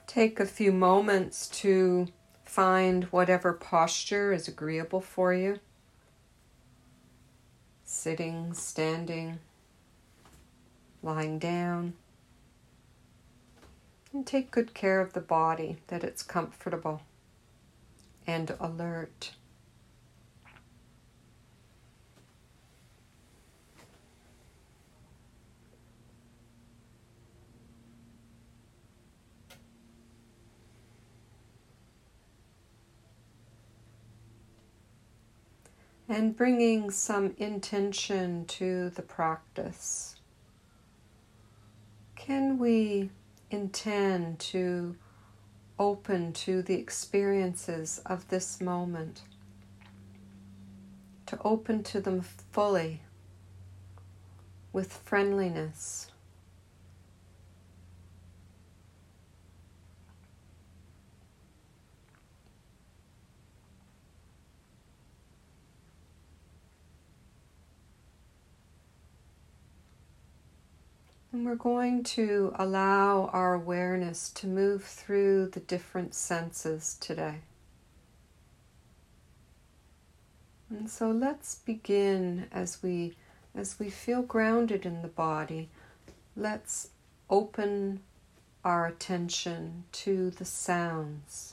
Take a few moments to find whatever posture is agreeable for you. Sitting, standing, lying down. And take good care of the body, that it's comfortable and alert. And bringing some intention to the practice. Can we intend to open to the experiences of this moment? To open to them fully, with friendliness. And we're going to allow our awareness to move through the different senses today. And so let's begin as we feel grounded in the body. Let's open our attention to the sounds.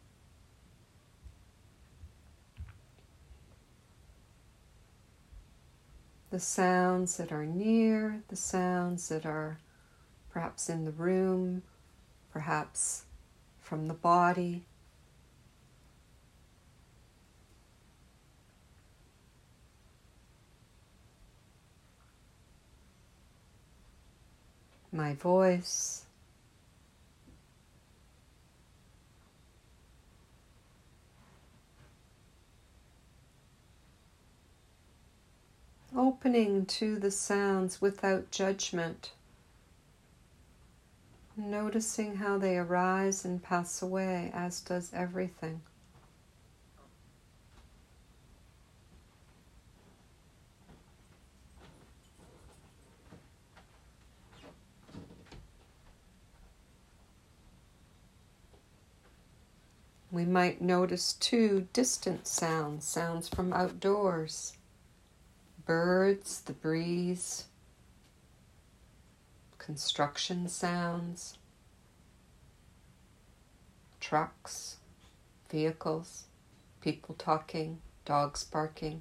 The sounds that are near, the sounds that are perhaps in the room, perhaps from the body. My voice. Opening to the sounds without judgment. Noticing how they arise and pass away, as does everything. We might notice too distant sounds, sounds from outdoors. Birds, the breeze, construction sounds, trucks, vehicles, people talking, dogs barking.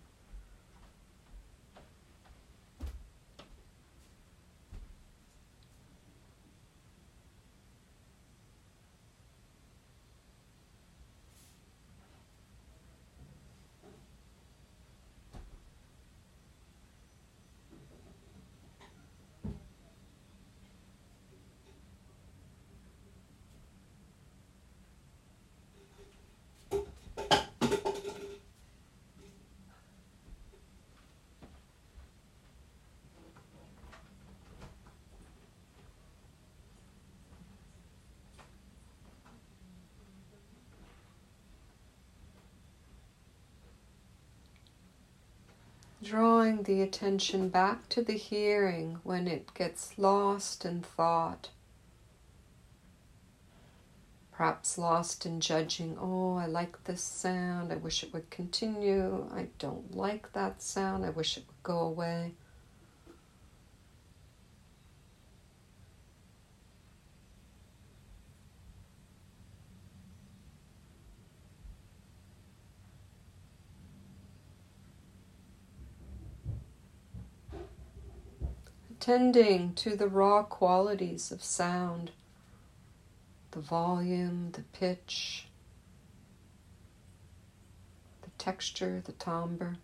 Drawing the attention back to the hearing when it gets lost in thought. Perhaps lost in judging, oh, I like this sound, I wish it would continue. I don't like that sound, I wish it would go away. Attending to the raw qualities of sound, the volume, the pitch, the texture, the timbre.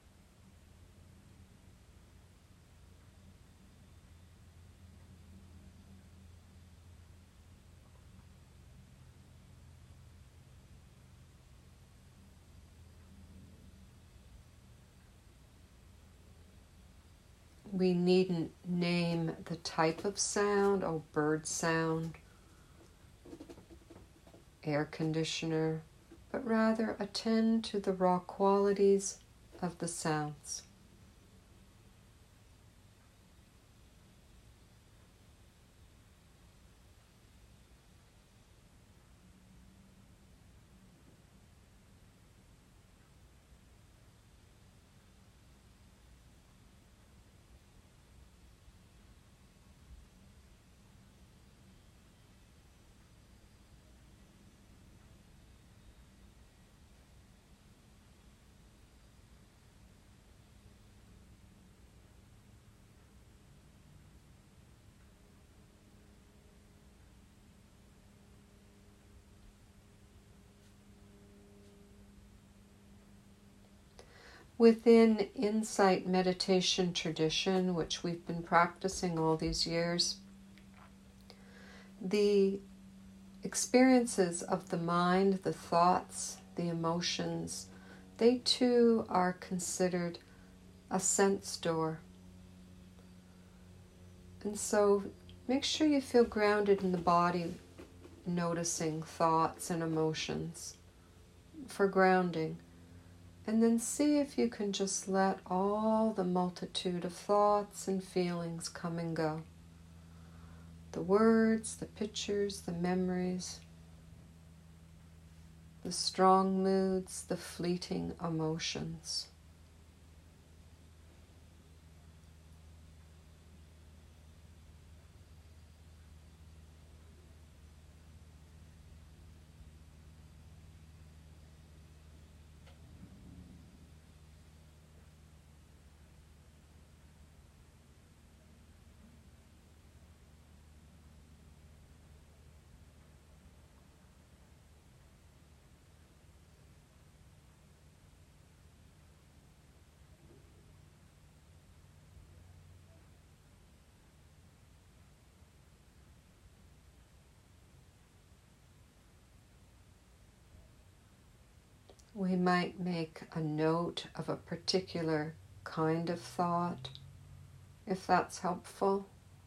We needn't name the type of sound, oh, bird sound, air conditioner, but rather attend to the raw qualities of the sounds. Within insight meditation tradition, which we've been practicing all these years, the experiences of the mind, the thoughts, the emotions, they too are considered a sense door. And so make sure you feel grounded in the body, noticing thoughts and emotions for grounding. And then see if you can just let all the multitude of thoughts and feelings come and go. The words, the pictures, the memories, the strong moods, the fleeting emotions. We might make a note of a particular kind of thought, if that's helpful.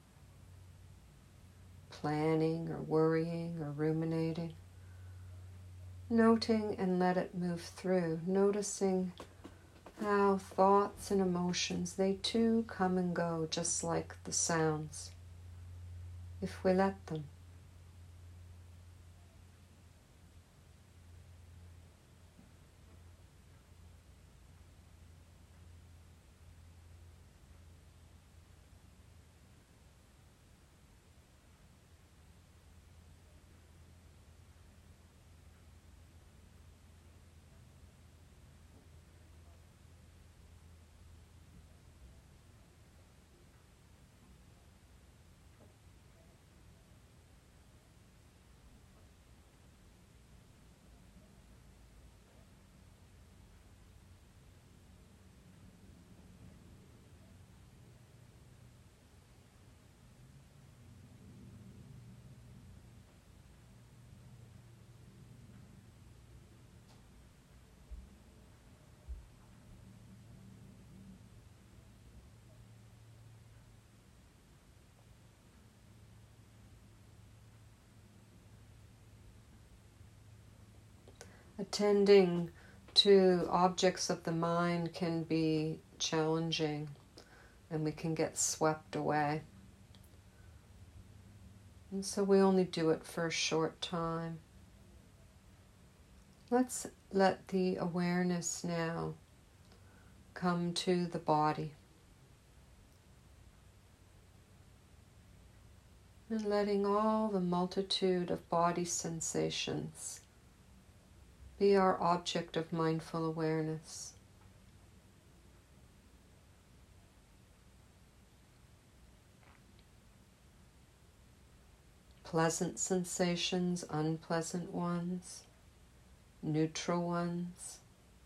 Planning or worrying or ruminating. Noting and let it move through. Noticing how thoughts and emotions, they too come and go just like the sounds, if we let them. Attending to objects of the mind can be challenging, and we can get swept away. And so we only do it for a short time. Let's let the awareness now come to the body. And letting all the multitude of body sensations be our object of mindful awareness. Pleasant sensations, unpleasant ones, neutral ones.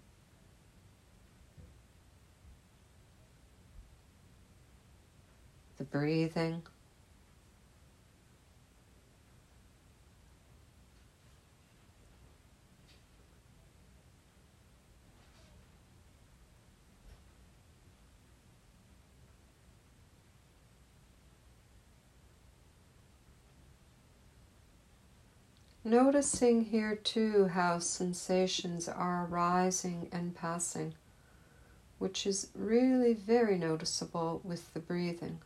The breathing. Noticing here too how sensations are arising and passing, which is really very noticeable with the breathing.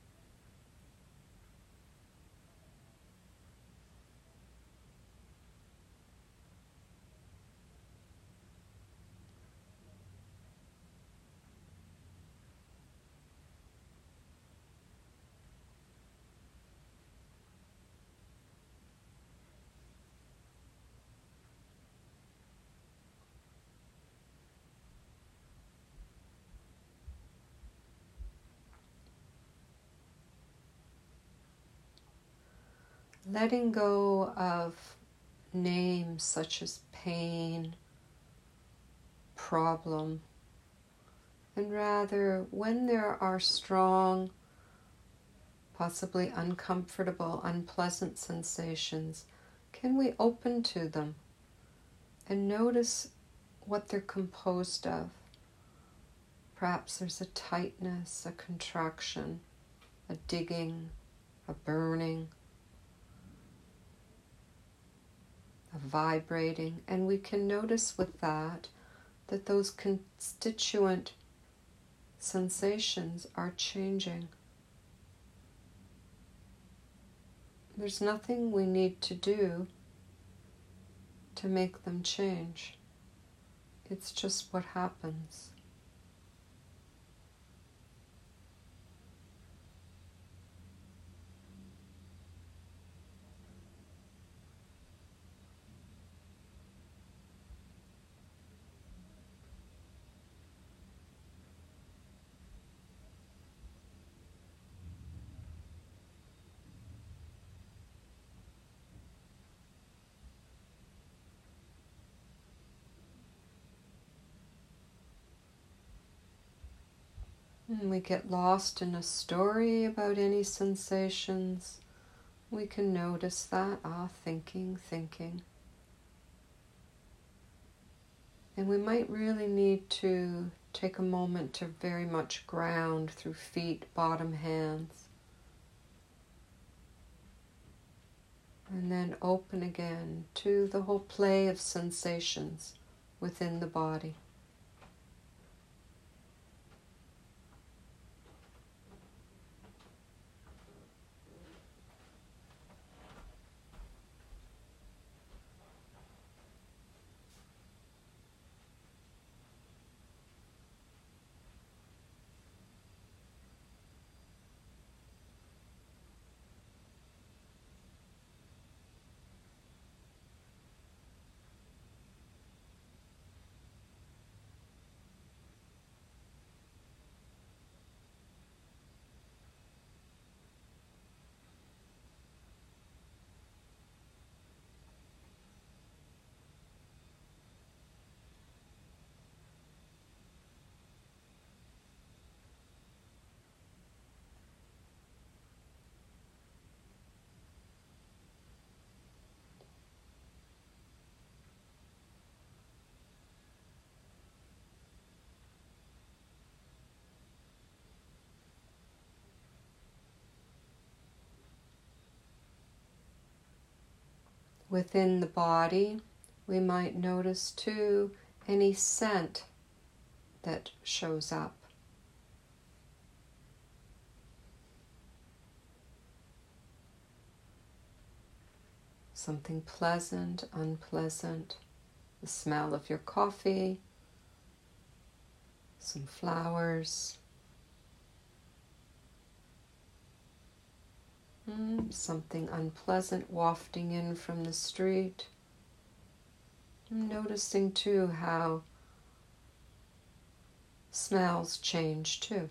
Letting go of names such as pain, problem, And rather, when there are strong, possibly uncomfortable, unpleasant sensations, can we open to them and notice what they're composed of? Perhaps there's a tightness, a contraction, a digging, a burning, a vibrating, and we can notice with that those constituent sensations are changing. There's nothing we need to do to make them change. It's just what happens. And we get lost in a story about any sensations. We can notice that, thinking. And we might really need to take a moment to very much ground through feet, bottom, hands. And then open again to the whole play of sensations within the body. Within the body, we might notice too any scent that shows up. Something pleasant, unpleasant, the smell of your coffee, some flowers, something unpleasant wafting in from the street. I'm noticing too how smells change too.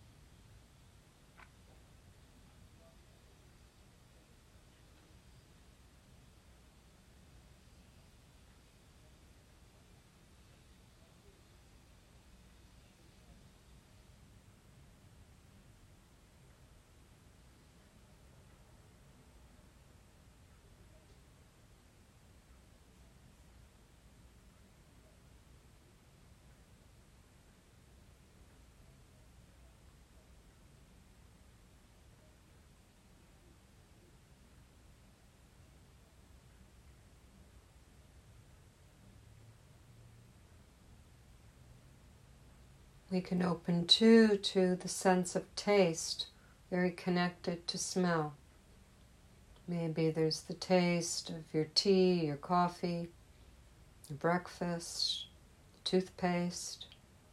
We can open too to the sense of taste, very connected to smell. Maybe there's the taste of your tea, your coffee, your breakfast, toothpaste.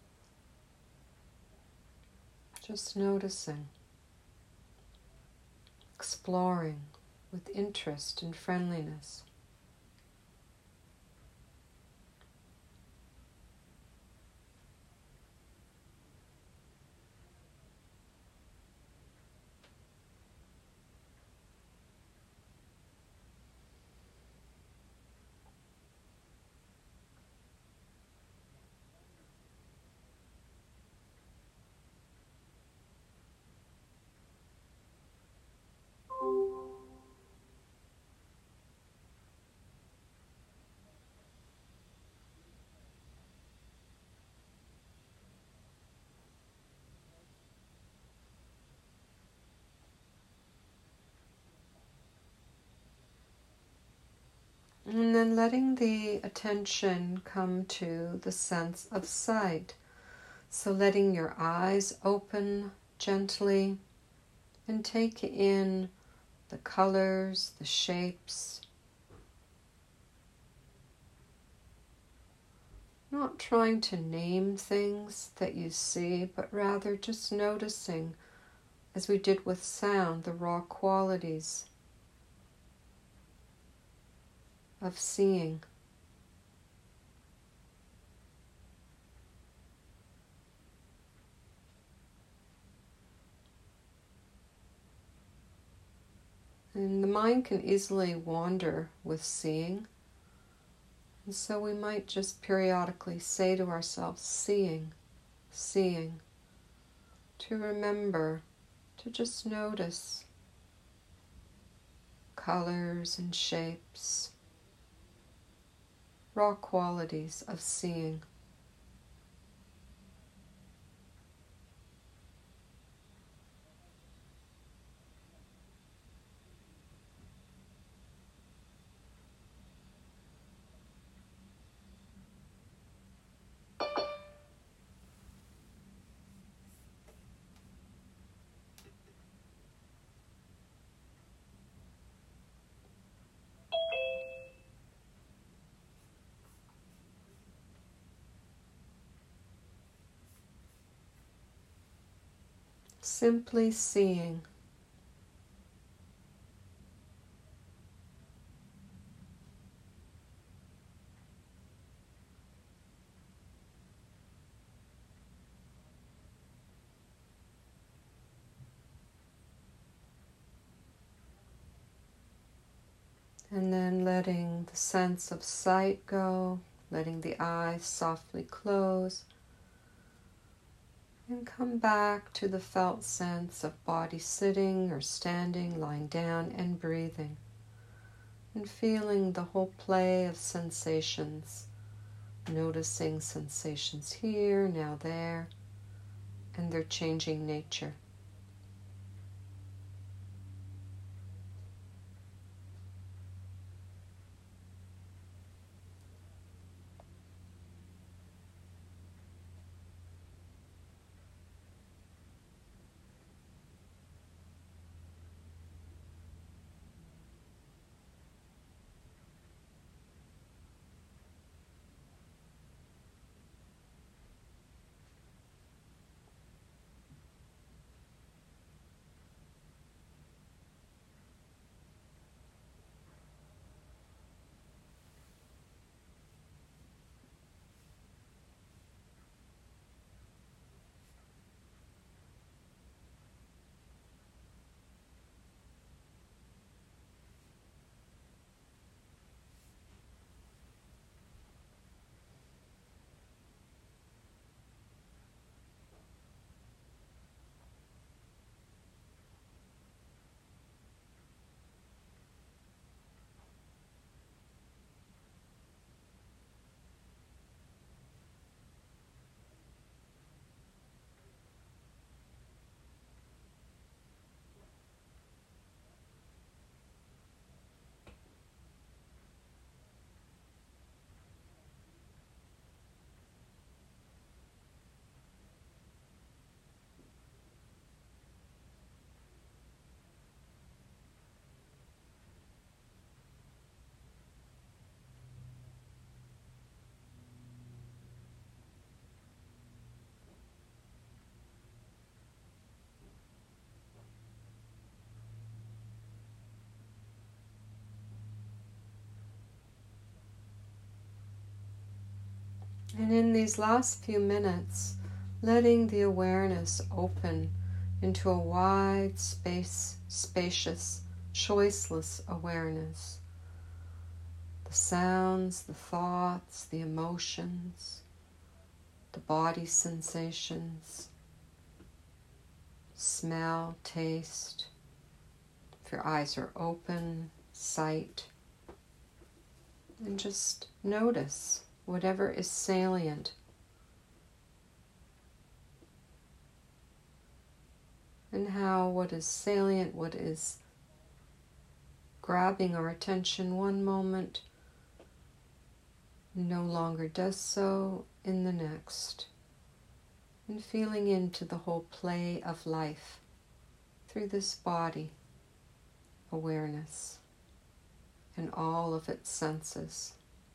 Just noticing, exploring with interest and friendliness. then letting the attention come to the sense of sight. So letting your eyes open gently and take in the colors, the shapes. Not trying to name things that you see, but rather just noticing, as we did with sound, the raw qualities of seeing. And the mind can easily wander with seeing. And so we might just periodically say to ourselves, seeing, seeing, to remember to just notice colors and shapes, raw qualities of seeing. Simply seeing. And then letting the sense of sight go, letting the eyes softly close, and come back to the felt sense of body sitting or standing, lying down, and breathing, and feeling the whole play of sensations, noticing sensations here, now there, and their changing nature. And in these last few minutes, letting the awareness open into a wide space, spacious, choiceless awareness. The sounds, the thoughts, the emotions, the body sensations, smell, taste. If your eyes are open, sight. And just notice whatever is salient. And how what is salient, what is grabbing our attention one moment, no longer does so in the next, and feeling into the whole play of life through this body awareness and all of its senses.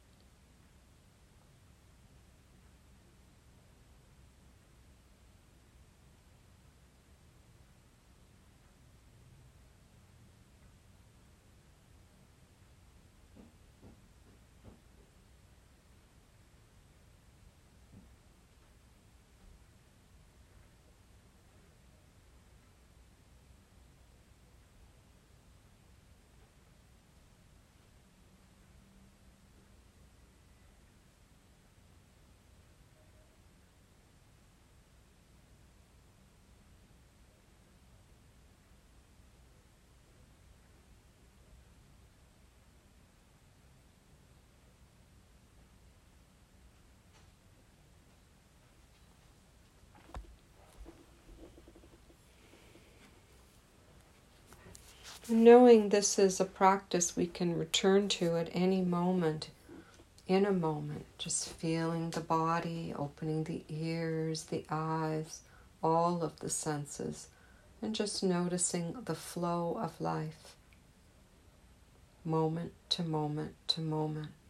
Knowing this is a practice we can return to at any moment, in a moment, just feeling the body, opening the ears, the eyes, all of the senses, and just noticing the flow of life, moment to moment to moment.